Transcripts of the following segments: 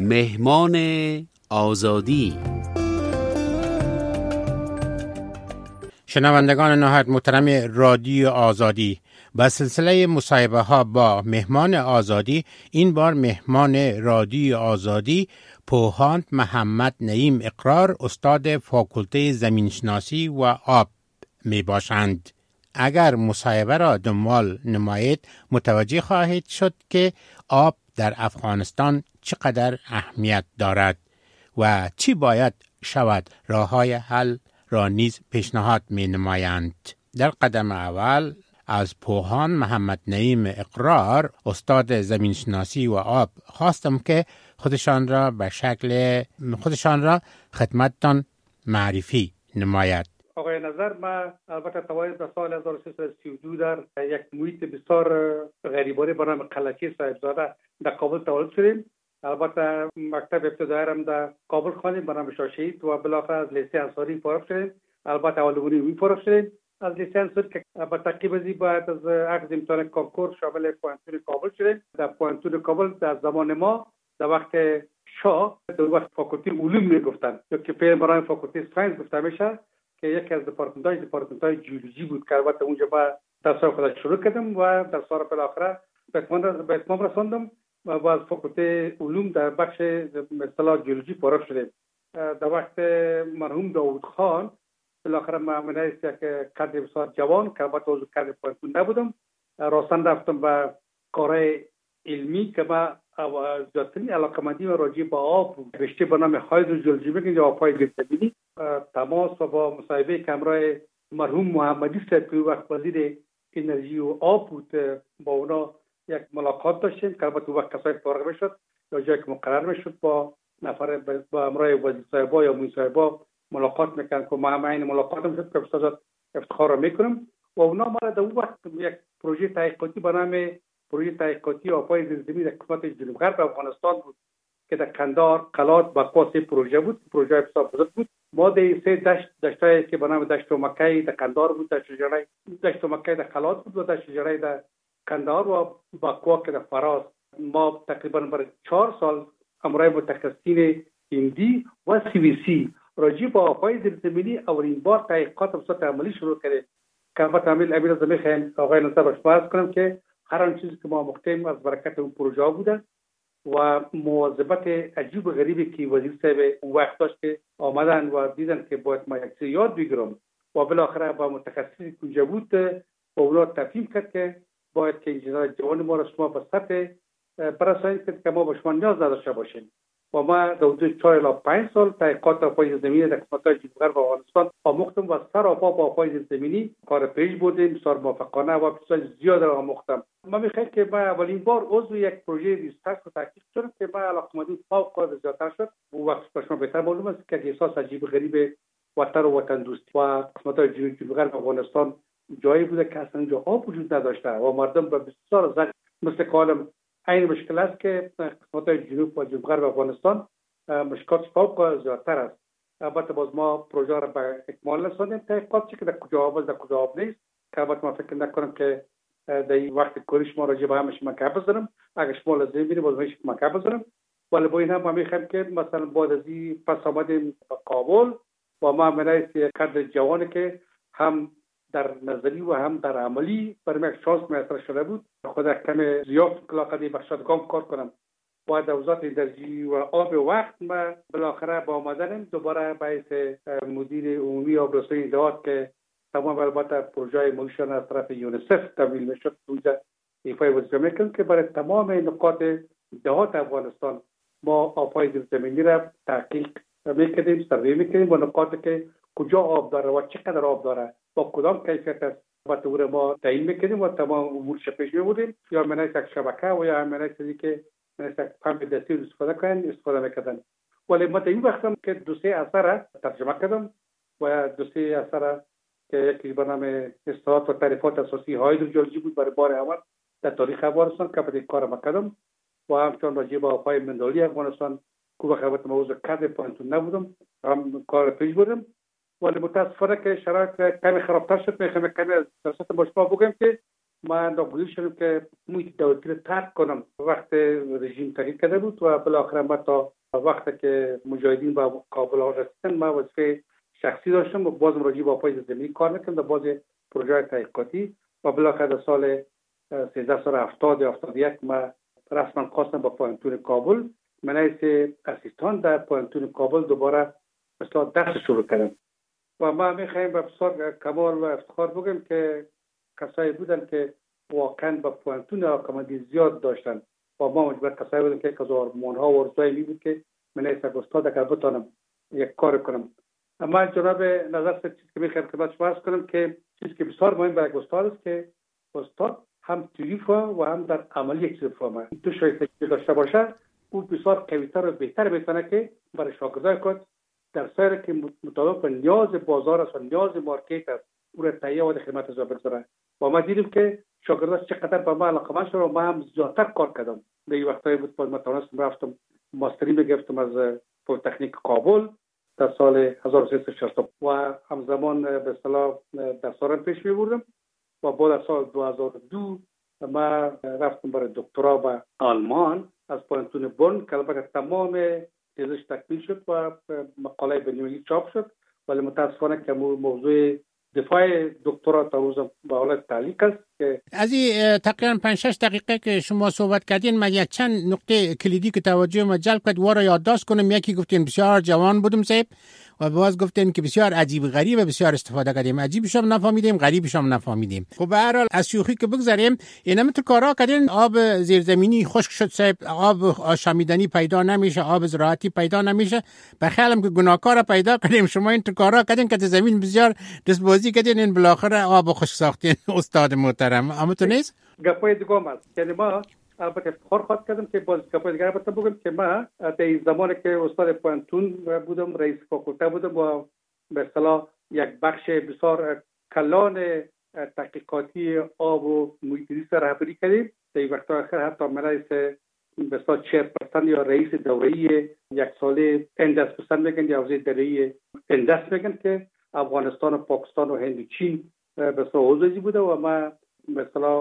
مهمان آزادی. شنوندگان نهایت محترم رادیو آزادی، با سلسله مصاحبه ها با مهمان آزادی، این بار مهمان رادیو آزادی پوهاند محمد نعیم اقرار، استاد فاکولته زمینشناسی و آب می باشند. اگر مصاحبه را دنبال نمایید متوجه خواهید شد که آب در افغانستان چقدر اهمیت دارد و چی باید شود. راه‌های حل را نیز پیشنهاد می نمایند. در قدم اول از پوهاند محمد نعیم اقرار، استاد زمینشناسی و آب، خواستم که خودشان را خدمتتان معرفی نماید. آقای نظر، ما البته توانید در سال 1332 در یک محیط بسیار غریبانه به نام قلعچی صاحبزاده در کابل تولد شدیم. البته مکتب ابتدایی هم در کابل خواندیم به نام شاهشهید و بالاخره از لیسه انصاری فارغ شدیم. البته علوم علمی فارغ شدیم. از لیسه انصاری که به ترتیب بعد از اخذ امتحان کنکور شامل پوانتون کابل شدیم. در پوانتون کابل در زمان ما در وقت شاه در وقت فاکولته علوم میگفتن، که فعلا برای فاکولته ساینس گفته میشه، که یکی از دپارتمان‌های جیولوژی بود که البته اونجا با درس خودم شروع کردم و در سال بالاخره به اتمام رساندم و باز فاکولته علوم در بخش مثلا جیولوژی فارغ شدم. در وقت مرحوم داوود خان بالاخره من یک کادر بسیار جوان که البته عضو کادر پوانتون نبودم، راستن رفتم به کارهای علمی که ما زیادترین علاقه‌مندی و راجع به آب بود. رشته به نام هایدروژئولوژی میگن یا آب‌های زیرزمینی. تماس و با مصاحبه که همراه مرحوم محمدی صاحب که وقت وزیر انرژی و آب بود با اونا یک ملاقات داشتیم که البته وقت کسای فارغ میشد یا جایی که مقرر میشد با نفر با همراه وزیر صاحبا یا موی صاحبا ملاقات میکنن که ما هم این ملاقات هم شد که بسیار افتخار میکنم. و اونا ما را در اون وقت یک پروژه تحقیقاتی به نام پروژه تحقیقاتی آب‌های زیرزمینی در قسمت جنوب غرب افغانستان بود که در قندار قلات بقواس پروژه بود. پروژه بسیار بزرگ بود. ما در سه دشتایی که به نام دشت و مکه در قندار بود، دشت و مکه در قلات بود و دشت جرای در قندار و بقوا که در فراز. ما تقریبا برای 4 سال امرای متخصصین هندی و CVC راجع به آب‌های زیرزمینی اولین بار تحقیقات به صورت عملی شروع کردیم که البته امیر از میخوایم آقای نصر باش فرض کنم که هر آن چیزی که ما مختم از برکت اون پروژه بوده و مواظبت عجیب و غریبی که وزیر صاحب اون وقت داشت که آمدن و دیدن که باید ما یک یاد بگیرم و بالاخره با متخصصی که اونجا بود با اونا تفهیم کرد که باید که انجینر جوان ما را شما به سطح برسانید که ما به شما نیاز نداشته باشیم. و ما در حدود 4 الی 5 سال تحقیقات آب‌های زمینی در قسمت‌های جنوب غرب افغانستان آموختم و سر با آب‌های زمینی کار پیش بردیم بسیار موفقانه و بسیار زیاد را آموختم. من می‌خوام که ما اولین بار عضو یک پروژه ریسرچ و تحقیق شدم که ما علاقه‌مندی فوق‌العاده زیادتر شد. اون وقت به شما بهتر معلوم است که احساس عجیب و غریب وطن و وطن دوستی و قسمت‌های جنوب غرب افغانستان جایی بوده که اصلا اونجا آب وجود نداشته و مردم به بسیار زخم مثل کالم این مشکل است که قسمت‌های جنوب و جنوب غرب افغانستان مشکلات فوق زیادتر است. البته باز ما پروژه را به اکمال رساندیم. تحقیقات که در کجا آب در کجا آب نیست که البته ما فکر نکنم که در این وقت کوری شما راجع به همش مکه بزنم. اگه شما لازم ببینید باز میشه مکه بزنم. ولی با این هم ما میخوایم که مثلا بعد از این پس آمدیم به کابل و ما منایت کادر جوانی که هم در نظری و هم در عملی برای یک شانس میسر شده بود. خود کم زیاد کلاقدی بخشدگام کار کنم و در وزارت انرژی و آب وقت ما بالاخره با آمدنم دوباره باعث مدیر عمومی آبرسانی دهات که تمام البته پروژه ملیشان از طرف یونیسف تمویل میشد اونجا ایفای وظیفه میکنم که برای تمام نقاط دهات افغانستان ما آب‌های زیرزمینی را تحقیق میکردیم، سروی میکردیم و نقاطی که کجا آب داره و چقدر آب داره با کدام کیفیت است و تو ما تعیین میکردیم و تمام امور پیش میبردیم. یا منای یک شبکه و یا منای چیزی که مثل پمپ دستی استفاده میکردن. ولی ما در این وقت هم که 2 اثر ترجمه کردم و 2 اثر که یکی به نام اصلاحات و تعریفات اساسی هایدروژئولوژی بود برای بار اول در تاریخ افغانستان که به کار کردم و همچنان راجع به آب‌های مندالی افغانستان که وقت موضوع کادر پوانتون نبودم هم کار پیش بردم. ولی متاسفانه که شرایط کمی خرابتر شد. میخوام کمی از درست با شما بگم که من ناگزیر شدم که محیط دولتی رو ترک کنم. وقت رژیم تغییر کرده بود و بالاخره ما تا وقتی که مجاهدین با کابل رسیدن ما وظیفه شخصی داشتم و بازم راجع به آبهای زمینی کار میکردم در باز پروژه تحقیقاتی و بالاخره در سال 1371 ما رسما خواستم با پوانتون کابل من از اسیستان در پوانتون کابل دوباره مثلا درس شروع کردم و ما میخوایم به بسیار کمال و افتخار بگم که کسایی بودن که واقعا با پوانتون علاقمندی زیاد داشتن و ما مجبور کسایی بودن که از آرمان‌ها و آرزوهای می بود که من از استاد اگر بتونم یک کار کنم. اما جناب نظر چیزی که میخوایم خدمت شما عرض کنم که چیزی که بسیار مهم برای یک استاد است که استاد هم تئوری و هم در عملی یک چیز فهمه. دو شایسته داشته باشه او بسیار قوی‌تر و بهتر میتونه که برای شاگردای خود در سیر که مطابق نیاز بازار است و نیاز مارکت است او را تهیه و خدمت از بگذاره. و ما دیدیم که شاگردان چقدر به ما علاقه‌مند شدن و ما هم زیادتر کار کردم. در این وقتایی بود ما توانستم رفتم ماستری میگرفتم از پلی‌تکنیک کابل در سال 1360 و همزمان به اصطلاح درسارم پیش می‌بردم و بعد از سال 2002 ما رفتم برای دکترا به آلمان از پوانتون بون که البته تمام تزش تکمیل شد و مقاله بین‌المللی چاپ شد ولی متاسفانه که موضوع دفاع دکترا تا روز به حالت تعلیق است که از این تقریبا 5-6 دقیقه که شما صحبت کردین من یک چند نقطه کلیدی که توجه ما جلب کرد و را یادداشت کنم. یکی گفتین بسیار جوان بودم صاحب و باز گفتین که بسیار عجیب غریب و بسیار استفاده کردیم. عجیبش هم نفهمیدیم، غریبش هم نفهمیدیم. خب به هر حال از شوخی که بگذاریم اینا متر کارا کردین آب زیرزمینی خشک شد صاحب، آب آشامیدنی پیدا نمیشه، آب زراعتی پیدا نمیشه. به خیالم که گناهکار پیدا کردیم. شما این کارا کردین که زمین بسیار دستبازی کردین این بالاخره آب خشک ساختین استاد محترم. اما تو نیست گپای دیگه است یعنی ما البته افتخار خواهد کردم که باز گپای دیگه البته بگم که ما در زمانی که استاد پوانتون بودم رئیس فاکولته بودم و به اصطلاح یک بخش بسیار کلان تحقیقاتی آب و محیط زیست رهبری کردیم. در این وقت آخر حتی من رئیس به اصطلاح چیرپرسن یا رئیس دوره‌ای یک ساله اندس پسند میگن یا وزیر دریایی اندس میگن که افغانستان و پاکستان و هند و چین به اصطلاح عضوی بوده و ما به اصطلاح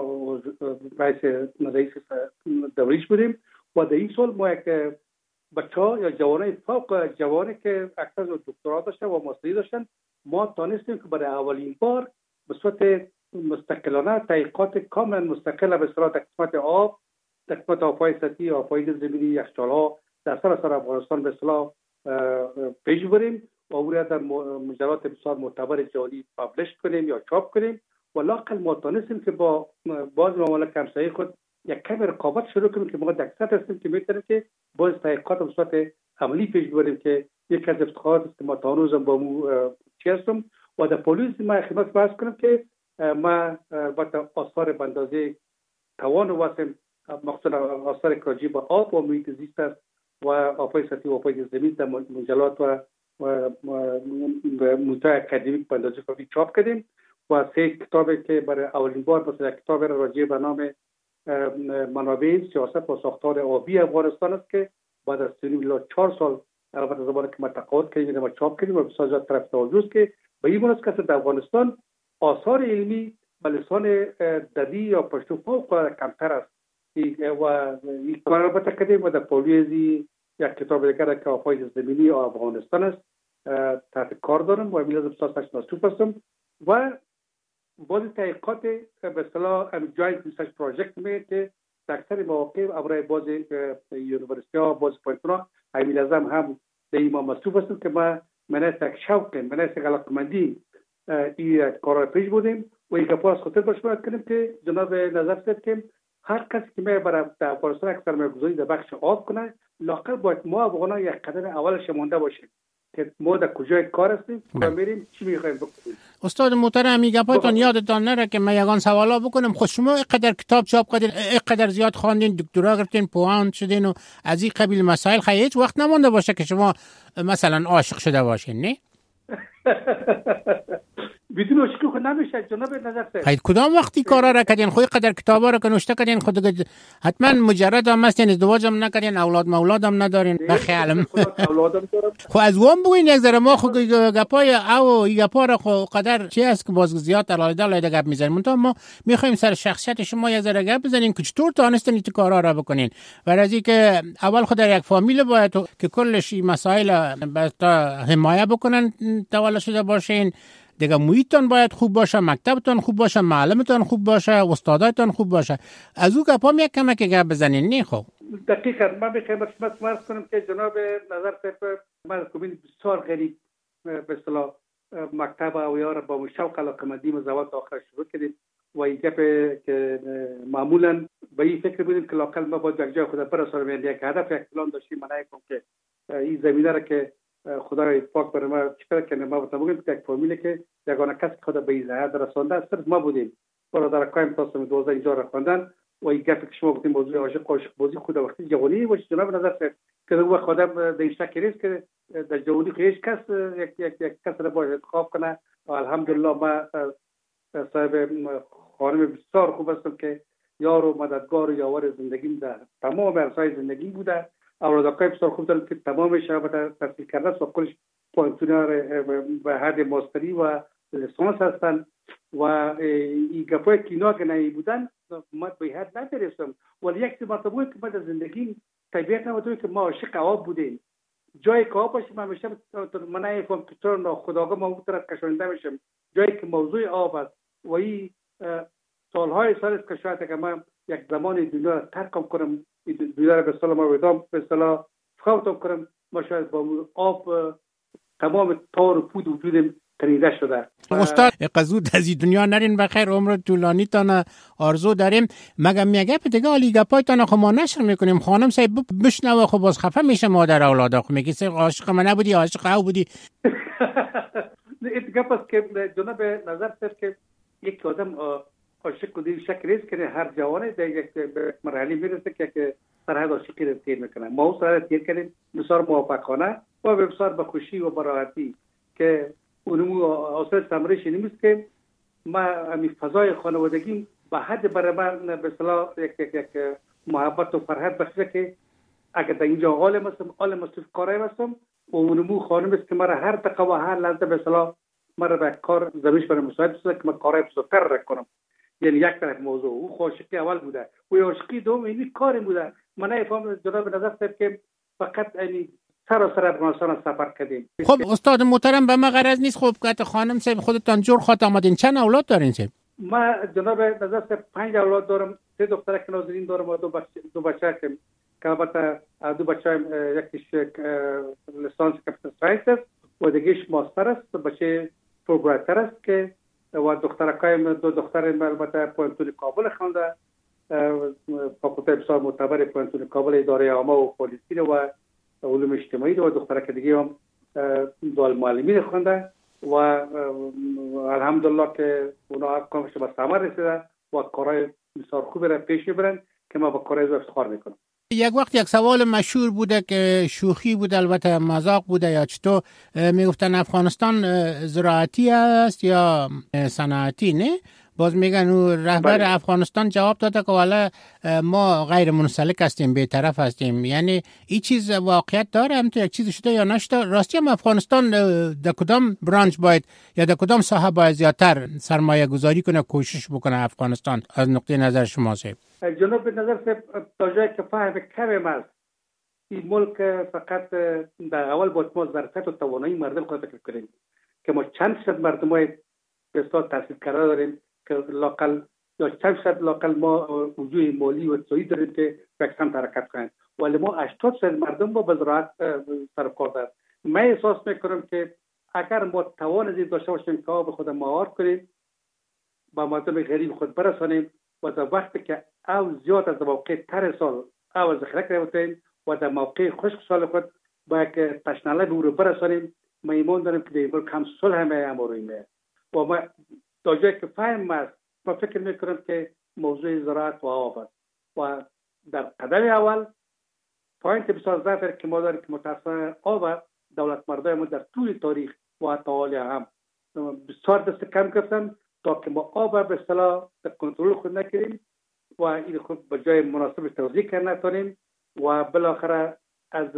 رئیس دوریش بودیم و در این سال ما یک بچه‌ها یا جوانای فوق جوانی که اکثر دکترا داشتن و ماستری داشتن ما تانستیم که برای اولین بار به صورت مستقلانه تحقیقات کاملا مستقل به اصطلاح در قسمت آب، در قسمت آب‌های سطحی، آب‌های زمینی، یخچال‌ها در سراسر افغانستان به اصطلاح پیش بریم و او را در مجلات بسیار معتبر جهانی پابلش کنیم یا چاپ کنیم و لااقل ما تانستیم که با باز ممالک همسایه خود یک کمی رقابت شروع کنیم که ما در اکثر هستیم که میتونیم که باز تحقیقات به صورت عملی پیش بریم که یک از افتخارات است که ما تا هنوزم با مو چی هستم و در پلیس ما خدمت بحث کنم که ما با آثار بندازه توان واسم مخصوصا آثار راجع به آب و محیط زیست است و آب‌های سطحی و آب‌های زمین در مجلات و محتوای اکادمیک بندازه کافی چاپ کردیم و 3 کتابی که برای اولین بار مثلا کتاب راجع به نام منابع سیاست و ساختار آبی افغانستان است که بعد از 4 سال البته زمانی که ما تقاعد کردیم ما چاپ کردیم و بسیار زیاد طرف توجه است که به این مناسبت در افغانستان آثار علمی به لسان ددی یا پشتو فوق کمتر است و این کار البته کردیم و در پولیزی یک کتاب دیگر که آب‌های زمینی افغانستان است تحت کار دارم و میلازم ساستش مصروف هستم و باز تحقیقات به اصطلاح جوینت ریسرچ پروژکت میگه که در اکثر مواقع برای باز یونیورسیتی ها باز پایتونا میلازم هم در این ما مصروف هستم که ما مناسک شوق مناسک علاقمندی این کار را پیش بودیم و یک پاس خاطر باشه کنیم که جناب نظر سید که هر کسی که می برای در افغانستان اکثر میگذاری در بخش آب کنه لااقل باید ما افغانا یک قدم اولش مونده باشیم که ما در کجای کار هستیم و میریم چی میخوایم بکنیم. استاد محترم میگه پایتون یادتان نره که من یگان سوالا بکنم. خود شما اینقدر کتاب چاپ کردین، اینقدر زیاد خواندین، دکترا گرفتین، پوهان شدین و از این قبیل مسائل خیلی هیچ وقت نمونده باشه که شما مثلا عاشق شده باشین نه؟ بدون عاشقی خود نمیشه جناب نظر صاحب. خیلی کدام وقتی کارا را کردین خود قدر کتابا را که نوشته کردین خود حتما مجرد هم هستین ازدواج هم نکردین اولاد هم ندارین بخیالم اولادم دارم. خو از وام بگوین یک ذره ما خو گپای او گپا را خو قدر چی است که باز زیاد علایده گپ میزنیم منتها ما میخوایم سر شخصیت شما یک ذره گپ بزنیم که چطور تانستین این کارا را بکنین و از اینکه اول خود در یک فامیل باید که کلش این مسائل حمایت بکنن تولد شده باشین دیگه محیطتان باید خوب باشه مکتبتان خوب باشه معلمتان خوب باشه استادایتان خوب باشه از او گپا یک کمک گپ بزنین نه خب دقیقاً من میخوام مرز کنم که جناب نظر صاحب من کوبین بسیار غریب به اصطلاح مکتب او یار با شوق علاقه‌مندی مزوات آخر شروع کردیم و این گپ که معمولا به این فکر بودیم که لاقل ما باید یک جای خود برسانیم یعنی یک هدف یک پلان داشتیم من نگم که این زمینه را که خدای پاک بر ما چیکار کنه ما بتونیم که یک فامیلی که یگانه کس خود به این حد رسانده است ما بودیم برادرکایم تاسم 12 اینجا را خواندن و این گپ که شما گفتیم موضوع عاشق بازی خود وقتی جوانی باشه جناب نظر صاحب که او خودم در شک نیست که در جوانی هیچ کس یک کس را باید انتخاب کنه و الحمدلله ما صاحب خانم بسیار خوب هستم که یار و مددگار و یاور زندگیم در تمام عرصه‌های زندگی بوده اولادکای بسیار خوب دارم که تمامش را تحصیل کرده است و کلش پوانتونر به حد ماستری و لیسانس هستند و این گپای که اینا که نهی بودن ما به حد نترسم ولی یک مرتبه که ما در زندگی طبیعت نبوده که ما عاشق آب بودیم جایی که آب باشیم همیشه من نمیفهم که چرا ناخودآگاه ما اون طرف کشانده میشم جایی که موضوع آب است و این سالهای سال است که شاید که من یک زمان دنیا را ترکم کنم دنیا را به اصطلاح ما ودام به اصطلاح فوتم کنم ما شاید با آب تمام تار و پود وجودم تنیده شده. استاد قزود از این دنیا نرین بخیر عمر طولانی تان آرزو داریم مگم میگه دیگه علی گپایتان خو ما نشر میکنیم خانم صاحب بشنوه خب باز خفه میشه مادر اولادا خو میگه سه عاشق من نبودی عاشق او بودی این گپ است که جناب نظر صاحب که یک آدم عاشق کدی شکل است که هر جوانی در یک مرحله میرسه که سرحد عاشقی رو تیر میکنه ما اون سرحد تیر کردیم بسیار موافقانه و بسیار به خوشی و براحتی که اونمو اصلا تمرش نیست که ما همین فضای خانوادگی به حد برای من به اصطلاح یک محبت و فرحت بخشه که اگر در اینجا عالم هستم کارای هستم و اونمو خانم است که مرا هر دقیقه و هر لحظه به اصطلاح مرا به کار زمینش برای مساعد شده که من کارای بزرگتر کنم یعنی یک طرف موضوع او عاشقی اول بوده و عاشقی دوم این کاری بوده من نمیفهم جناب نظر صاحب که فقط یعنی سراسر افغانستان سفر کردیم. خب استاد محترم به ما غرض نیست خب که خانم صاحب خودتان جور خاط آمدین چند اولاد دارین صاحب؟ ما جناب نظر صاحب 5 اولاد دارم 3 دخترک نازنین دارم و 2 بچه که البته 2 بچه یکیش لیسانس کمپیوتر ساینس است و دیگهش ماستر است بچه پروگرامر است که و دخترکایم 2 دختر البته پوانتون کابل خوانده فاکولته بسیار معتبر پوانتون کابل اداره عامه و پلیسی و علوم اجتماعی و دخترک دیگه هم دال معلمین خونده و الحمدلله که اونا کامش به ثمر رسیده و کارهای بسیار خوبی را پیش میبرن که ما با کارهای افتخار میکنم. یک وقت یک سوال مشهور بوده که شوخی بوده البته مذاق بوده یا چطور میگفتن افغانستان زراعتی است یا صنعتی نه باز میگن رهبر افغانستان جواب داده که والا ما غیر منسلک هستیم بی‌طرف هستیم یعنی این چیز واقعیت داره هم تو یک چیز شده یا نشده راستی هم افغانستان در کدام برانچ باید یا در کدام ساحه باید زیادتر سرمایه گذاری کنه کوشش بکنه افغانستان از نقطه نظر شما صاحب؟ جناب نظر صاحب تا جایی که فهم کم است این ملک فقط در اول باید ما ظرفیت و توانایی مردم خود فکر کنیم که ما چند صد مردم های به اصطلاح تحصیل کرده داریم که لاقل یا چند صد لاقل ما وجوه مالی و اقتصادی داریم که به سمت حرکت کنیم ولی ما 80% مردم با به زراعت سرکار داریم. من احساس میکنم که اگر ما توان از این داشته باشیم که آب خود مهار کنیم با مردم غریب خود برسانیم و در وقتی که او زیاد از موقع تر سال او ذخیره کنیم و در موقع خشک سال خود با یک تشناله به او رو برسانیم ما ایمان داریم که در ملک هم صلح میه و ما تا جایی که فهم است ما فکر میکنم که موضوع زراعت و آب است و در قدم اول پوینت بسیار ضعف که ما داریم که متاسفانه آب دولت مردای ما در طول تاریخ و حتی حالی هم بسیار دست کم کردن تا که ما آب به اصطلاح کنترل خود نکنیم و این خود به جای مناسب توزیع نکنیم و بالاخره از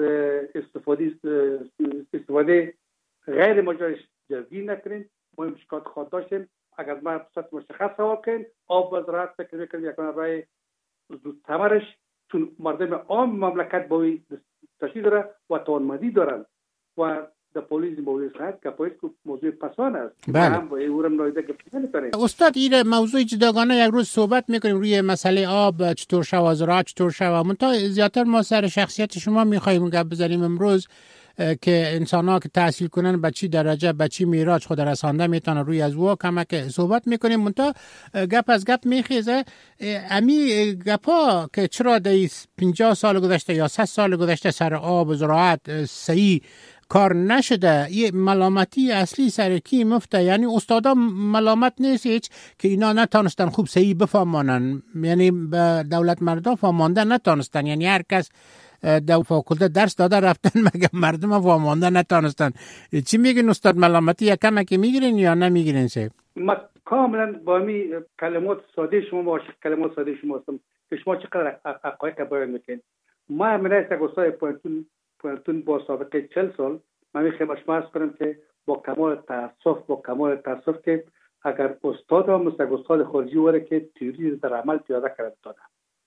استفاده غیر مجاز جلوگیری نکنیم. ما مشکلات خود داشتیم. اگر ما صورت مشخص سوال کنیم آب و زراعت فکر میکنیم یک منبع زودترش، چون مردم عام مملکت باید تشکیل داره و توانمندی دارن و در پلیس موضوع صحت که پلیس موضوع پسان است. بله. هم با اورم نایده گفتن کنیم. استاد این موضوع جداگانه یک روز صحبت میکنیم روی مسئله آب چطور شود، زراعت چطور شود. منتها زیادتر ما سر شخصیت شما میخوایم گپ بزنیم امروز که انسان‌ها که تحصیل کنن به چی درجه به چی میراج خود رسانده میتونه روی از وا کمک صحبت میکنیم. منتها گپ از گپ میخیزه امی گپا که چرا در 50 سال گذشته یا 100 سال گذشته سر آب و زراعت صحیح کار نشده، یه ملامتی اصلی سر کی مفته؟ یعنی استادا ملامت نیست هیچ که اینا نتانستن خوب صحیح بفهمانن، یعنی به دولت مردا فهمانده نتانستن، یعنی هر کس در فاکولته درس داده رفتن مگه مردم فهمانده نتانستن. چی میگین استاد؟ ملامتی یا کمکی میگیرین یا نمیگیرین؟ سه ما کاملا با می کلمات ساده شما عاشق کلمات ساده شما هستم که شما چقدر حقایق بیان میکنید. ما من از استاد پوانتون با سابقه 40 سال من میخوام شما عرض کنم که با کمال تاسف که اگر استاد و استاد خارجی وره که تئوری در عمل پیاده کرده داده،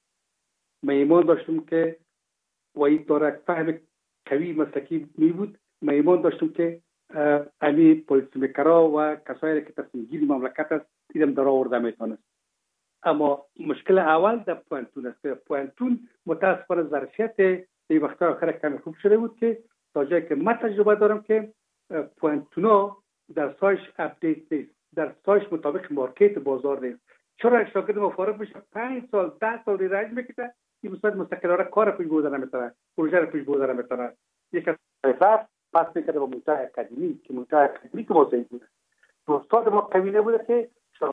من ایمان داشتم که و این داره فهم قوی مسلکی می بود. من ایمان داشتم که امی پولیسیمیکرا و کسایی که تصمیم گیری مملکت است دیدم در آورده میتونست. اما مشکل اول در پوانتون است. پوانتون متاسفانه ظرفیت این وقتا آخر کمی خوب شده بود که تا جایی که من تجربه دارم که پوانتونا در سایش اپدیت نیست، در سایش مطابق مارکت بازار نیست. چرا شاگرد ما فارغ بشه 5 سال 10 سال رنج میکشه این مستقلانه کار پیش بردن نمیتونه، پروژه رو پیش بردن نمیتونه. یک از پس میکرده با منتهی اکادمی که ما صحیح بوده. استاد ما قوی نبوده که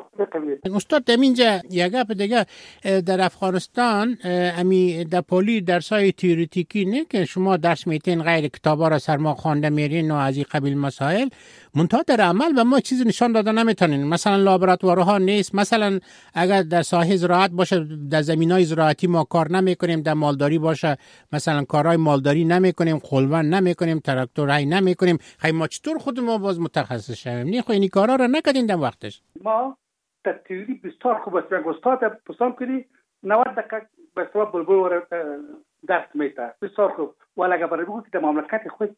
استاد در اینجا یک گپ دیگه در افغانستان امی در پولی درسای تئوریتیکی نه که شما درس میتین غیر کتابا را سرما خوانده میرین و از این قبیل مسائل، منتها در عمل و ما چیزی نشان داده نمیتونین. مثلا لابراتوارها نیست، مثلا اگر در ساحه زراعت باشه در زمینای زراعتی ما کار نمیکنیم، در مالداری باشه مثلا کارهای مالداری نمیکنیم، خلوان نمیکنیم، تراکتورهای نمیکنیم. خیلی ما چطور خود ما باز متخصص شویم؟ نه خو این کارا را نکردین در وقتش. ما در تئوری بسیار خوب است. استاد پسند کنی 90 دقیقه به سبب بلبل درس میده بسیار خوب. ولی اگر برای بگو که در مملکت خود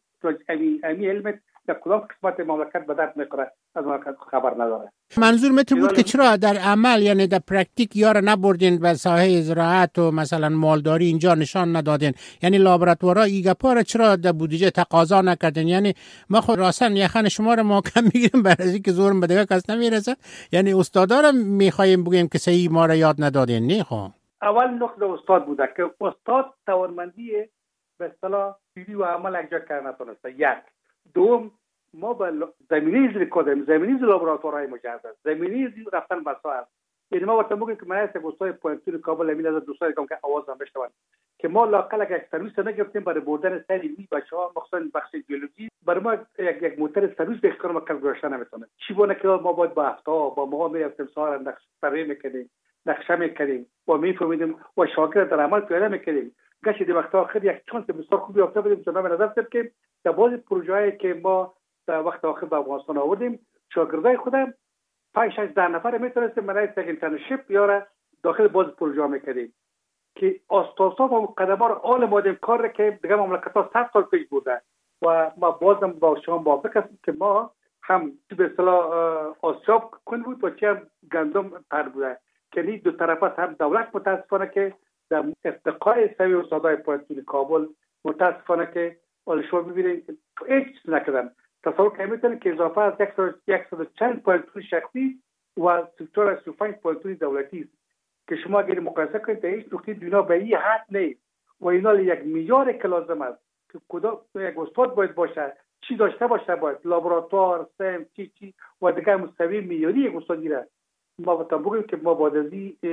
امی علمت در کدام قسمت مملکت به درد میخوره از مملکت خبر نداره. منظور متر بود که چرا در عمل یعنی در پرکتیک یار نبردین به ساحه زراعت و مثلا مالداری اینجا نشان ندادین؟ یعنی لابراتوارا ایگپا را چرا در بودجه تقاضا نکردین؟ یعنی ما خود راستن یخن شما را ما کم میگیریم برای اینکه زورم به دیگه کس نمیرسه. یعنی استادا را میخوایم بگیم که صحیح ما را یاد ندادین. نه خو اول نقطه استاد بوده که استاد توانمندی به اصطلاح تئوری و عمل یک جا کار نتونسته. یک دوم ما با زمینه زیر کدام زمینه زیر لابراتوارهای مجهز، زمینه زیر رفتن به ساحت. یعنی ما وقتی میگیم که من از دوستای پوانتون کابل امین از دوستای که آواز هم بشنون که ما لاقل یک سرویس نگرفتیم برای بردن سری بچه‌ها مخصوصا بخش بیولوژی برای ما یک موتور سرویس به اختیار ما گذاشته نمیتونه. چی بونه که ما باید با هفته با ما میرفتیم سوار نقشه میکنیم، نقشه میکنیم و میفهمیدیم و شاگرد در عمل پیاده میکنیم. گشت دی وقت آخر یک چانس بسیار خوبی افتاد بودیم جناب نظر کرد که در بعضی پروژه‌ای که ما در وقت آخر به افغانستان آوردیم شاگردای خودم 5 6 نفر میتونستیم برای یک اینترنشیپ یا داخل باز پروژه میکردیم که استاسا و قدمار آل مادم کار که دیگه مملکت‌ها 100 سال پیش بوده و ما بازم با شما موافق هستیم که ما هم به اصطلاح آسیاب کن بود و چه هم گندم تر بوده که این دو طرف هم دولت متاسفانه که در ارتقای سوی استادای پوانتون کابل متاسفانه که شما ببینید هیچ چیز نکردن. تصور کنید میتونید که اضافه از 140 پوانتون شخصی و 35 پوانتون دولتی است که شما اگر مقایسه کنید در هیچ نقطه دنیا به این حد نیست و اینا 1 میلیارد که لازم است که کدام یک استاد باید باشه، چی داشته باشه، باید لابراتوار سم چی و دیگه مستوی معیاری یک استادی را ما بگیم که ما بعد از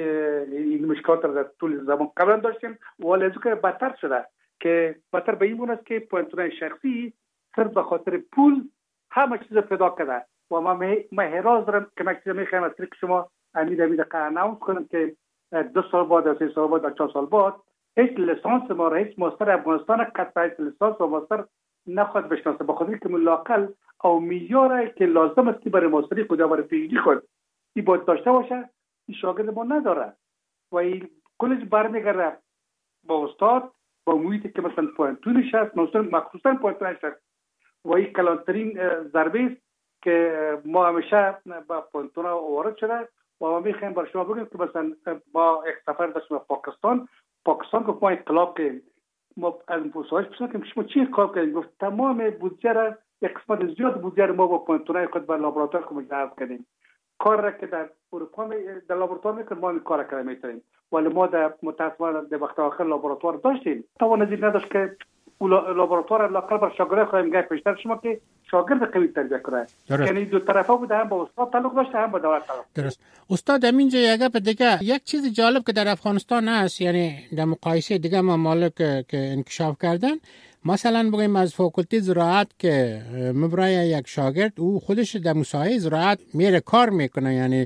این مشکلات را در طول زمان قبلا داشتیم و حالا که بدتر شده که بدتر به این گونه است که پوانتون شخصی صرف به خاطر پول همه چیز پیدا کرده و ما حراز دارم که مکتب میخوایم از طریق شما امید دقیقه اناونس کنم که 2 سال بعد 3 سال بعد 4 سال بعد هیچ لیسانس ما را هیچ ماستر افغانستان قطعا لیسانس و ماستر نخواهد بشناسه، بخاطر که ملاقل او معیاری که لازم است که برای ماستری خود برای پی‌اچ‌دی خود این باید داشته باشه، این شاگرد ما نداره و این کلش برمیگرده با استاد با محیطی که مثلا پوینتونش هست، مخصوصا پوینتونش هست و این کلانترین ضربه است که ما همیشه با پوینتونا وارد شده و ما میخوایم برای شما بگیم که مثلا با یک سفر داشتیم پاکستان که ما انقلاب کردیم، ما از پرسش پرسیدیم که شما چی کار کردید؟ گفت تمام بودجه را یک قسمت زیاد بودجه ما با پوینتونای خود بر لابراتوار خود مجهز کردیم. کار را که در اروپا در لابراتوار میکنیم ما این کار کردیم میتونیم، ولی ما در متاسفانه در وقت آخر لابراتوار داشتیم توان ازی نداشت که لابراتوار لاقل بر شاگرد خواهیم گفت بیشتر شما که شاگرد قوی تربیت کنه، یعنی دو طرفه بوده، هم با استاد تعلق داشته هم با دولت تعلق. درست. استاد همینجا یک دیگه یک چیز جالب که در افغانستان هست، یعنی در مقایسه دیگه ممالک که انکشاف کردن، مثلا بگیم از فاکولته زراعت که مبرای یک شاگرد او خودش در مساحه زراعت میره کار میکنه، یعنی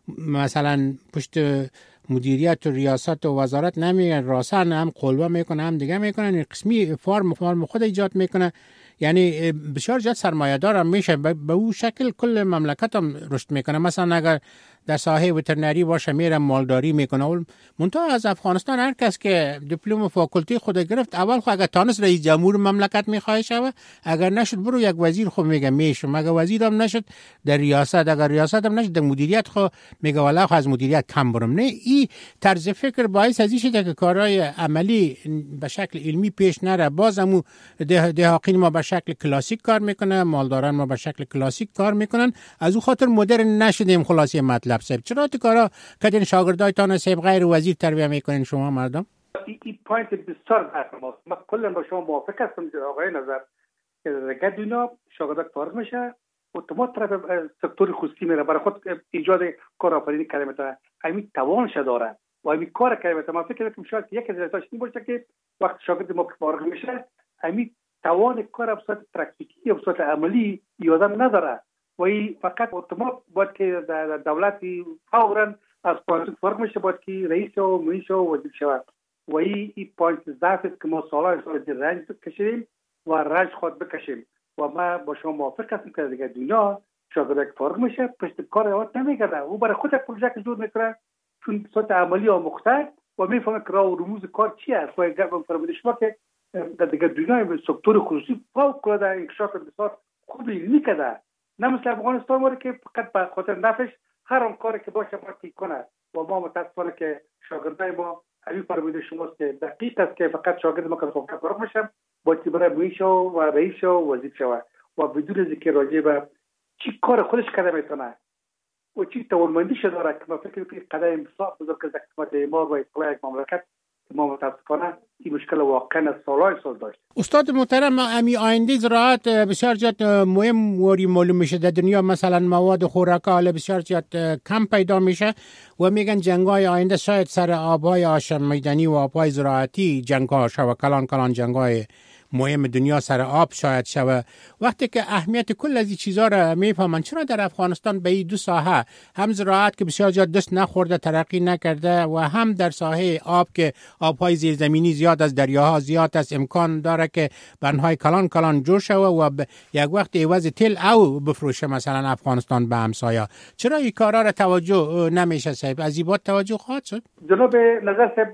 مثلا پشت مدیریت و ریاست و وزارت نمیگن، راسن هم قلبه میکنه هم دیگه میکنن، قسمی فارم خود ایجاد میکنه، یعنی بسیار زیاد سرمایه دار هم میشه، به او شکل کل مملکت هم رشد میکنه. مثلا اگر در ساحه وترنری باشه میره مالداری میکنه. منتها از افغانستان هر کس که دیپلم فاکولته خود گرفت اول خو اگر تانست رئیس جمهور مملکت میخواد شوه، اگر نشد برو یک وزیر خو میگه میشم، اگر وزیر هم نشد در ریاست، اگر ریاست هم نشد در مدیریت خو میگه والا خو از مدیریت کم برم. نه، این طرز فکر باعث از این شده که کارهای عملی به شکل علمی پیش نره. بازمو دهاقین ما به شکل کلاسیک کار میکنه، مالداران ما به شکل کلاسیک کار میکنن، از او خاطر مدرن نشدیم. خلاصه مطلب صاحب چرا تو کارا کدین شاگردایتان صاحب غیر وزیر تربیت میکنین شما مردم؟ این پوینت بسیار مهمه. ما کلا با شما موافق هستم آقای نظر که در دنیا شاگرد فارغ میشه اتومات طرف سکتور خصوصی میره برای خود ایجاد کارآفرینی کلمه همین توانش داره و همین کار کلمه. من فکر میکنم شاید یک از علتاش این باشه که وقتی شاگرد ما فارغ میشه همین توان کار به صورت پرکتیکی یا به صورت عملی یادم نداره و این فقط اتومات باید که در دولتی فوراً از پوینت فارغ میشه، باید که رئیس و معیش و وزیر شود و این پوینت ضعف است که ما سالهای سال رنج کشیدیم و رنج خود بکشیم و ما با شما موافق هستیم که دیگه دنیا شاگرد فارغ میشه پشت کار اوت نمیگرده، او برای خود یک پروژه که جور میکنه چون صورت عملی آموخته و میفهمه که راه و رموز کار چی است و فرموده شما که در دیگه دنیا به سکتور خصوصی فوق العاده انکشاف بسیار خوبی میکرده، نه مثل افغانستان ولی که فقط به خاطر نفعش هر اون کاری که باشه باید کنه و ما متاسفانه که شاگردای ما همین فرموده شماست که دقیق است که فقط شاگرد ما که فارغ میشه باید که برای معیش و رئیس و وزیر شود و بدون ذکر راجع به چی کار خودش کرده میتونه و چی توانمندیش داره که ما فکر کنیم قدم بسیار بزرگ از حکومت امار و اصلاح یک مملکت ما متاسفانه این مشکل واقعا سالهای سال داشت. استاد محترم، امی آینده زراعت بسیار زیاد مهم وری معلوم میشه در دنیا، مثلا مواد خوراک حالا بسیار زیاد کم پیدا میشه و میگن جنگ‌های آینده شاید سر آب‌های آشامیدنی و آب‌های زراعتی جنگ‌ها شود، کلان جنگ‌های مهم دنیا سر آب شاید شود. وقتی که اهمیت کل از این چیزا را میفهمن، چرا در افغانستان به این دو ساحه هم زراعت که بسیار زیاد دست نخورده ترقی نکرده و هم در ساحه آب که آبهای زیرزمینی زیاد از دریاها زیاد است امکان داره که بندهای کلان جور شود و یک وقت عوض تل او بفروشه مثلا افغانستان به همسایه، چرا این کارا را توجه نمیشه صاحب؟ از این بات توجه خواهد شد؟ جناب نظر صاحب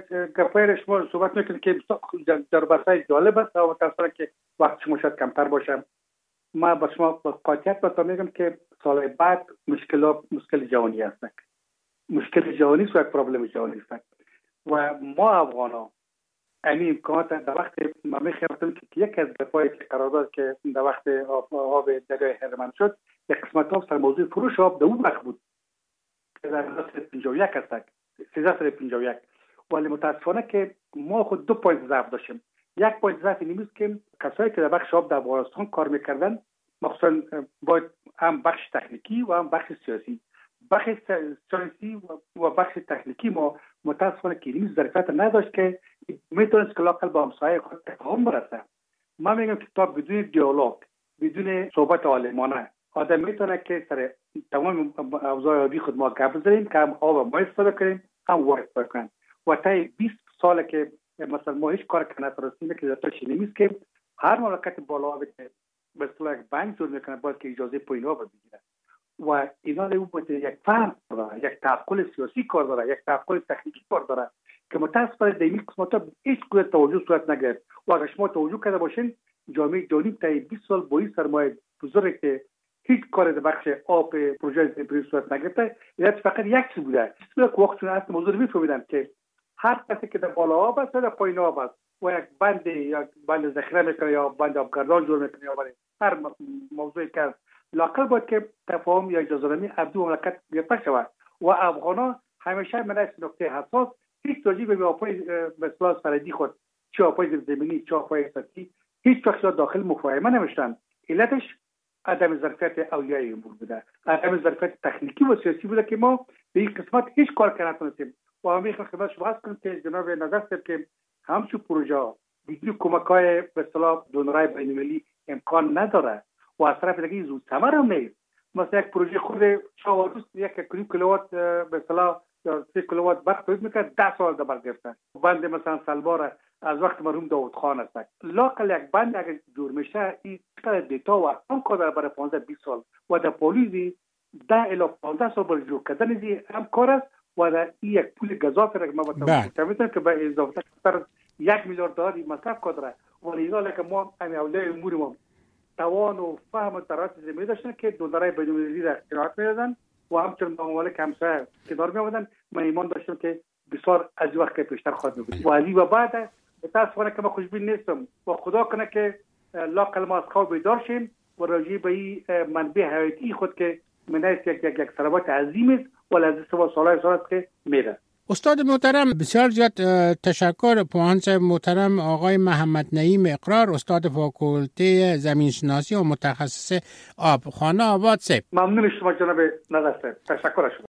گفایر شما صحبت میکنید که در بحث جالب است و متاسفانه که وقت شما شاید کمتر باشه. ما با شما با قاطعیت بتا میگم که سال بعد مشکل جهانی هستند، مشکل جهانی است و یک پرابلم جهانی است و ما افغانا این امکانات در وقت ما میخواستم که یک از دفعه قرارداد که در وقت آب دریای هرمن شد یک قسمت آب سر موضوع فروش آب در اون وقت بود که در 51 هست 1351 ولی متاسفانه که ما خود دو پوینت ضعف داشتیم. یک پوینت ضعف این است که کسایی که در بخش آب در افغانستان کار میکردن مخصوصا باید هم بخش تکنیکی و هم بخش سیاسی و بخش تکنیکی ما متاسفانه که این ظرفیت نداشت که میتونست که لاقل با همسایه خود تفاهم برسه. من میگم که تا بدون دیالوگ، بدون صحبت عالمانه آدم میتونه که سر تمام اوضاع آبی خود ما گپ بزنیم که هم آب ما استفاده کنیم هم وای استفاده کنیم و تا 20 ساله که مثلا ما هیچ کار کنه رسیدیم که در نیست که هر مملکت بالا آبی که به اصطلاح یک بند جور میکنه باید که اجازه پایین آب بگیره و اینا رو باید یک فهم داره، یک تعقل سیاسی کار داره، یک تعقل تکنیکی کار داره که متاسفانه در این قسمت هیچ گونه توجه صورت نگرفت و اگر شما توجه کرده باشین جامعه جهانی تا 20 سال با این سرمایه بزرگ که هیچ کار در بخش آب پروژه زیرزمینی صورت نگرفته، این فقط یک چیز بوده که وقتی اصلا موضوع رو میفهمیدن که هر کسی که در بالا آب است در پایین آب است و یک بند ذخیره میکنه یا بند آبگردان جور میکنه یا هر موضوعی که لاقل باید که تفاهم یا اجازه نامی از دو مملکت گرفته شود و افغان‌ها همیشه من از نقطه حساس هیچ توجیه به آب‌های به اصطلاح سرحدی خود چه آب‌های زیرزمینی چه آب‌های سطحی هیچ وقت داخل مفاهمه نمیشتن. علتش عدم ظرفیت اولیای امور بوده، عدم ظرفیت تکنیکی و سیاسی بوده که ما به این قسمت هیچ کار نتونستیم و همین خدمت شما عرض کنم که جناب نظر است که همچون پروژه بدون کمک‌های به اصطلاح دونرای بین‌المللی امکان نداره و از طرف دیگه زود ثمر هم نیست. مثلا یک پروژه خود شاوردوست یک کیلووات به اصطلاح 3 کیلووات برق تولید میکنه 10 سال در بر گرفتن. بند مثلا سلبار از وقت مرحوم داوود خان است. لاقل یک بند اگر جور میشه این چقدر دیتا و ارقام کار برای 15 20 سال و در پالیزی 10 الی 15 سال برای جور کردن هم کار است و در این یک پول گزاف را ما میتونیم که به اضافه تر 1 میلیارد دلار مصرف کنه ولی اینا که ما همین اولیای امور ما توان و فهم و درات زمینی داشتن که دونرای بین‌المللی را قرار میدادن و همچنین ممالک همسایه کنار میآمدن. من ایمان داشتم که بسیار از وقت که پیشتر خواهد بود و علی و بعد متاسفانه که من خوشبین نیستم و خدا کنه که لاقل ما از خواب بیدار شیم و راجع به این منبع حیاتی خود که منایت یک ثروت عظیم است و لازم سال است که میره. استاد محترم بسیار زیاد تشکر. پوهان صاحب محترم آقای محمد نعیم اقرار، استاد فاکولته زمین شناسی و متخصص آب، خانه آباد صاحب. ممنون شما جناب نظر صاحب، تشکر شما.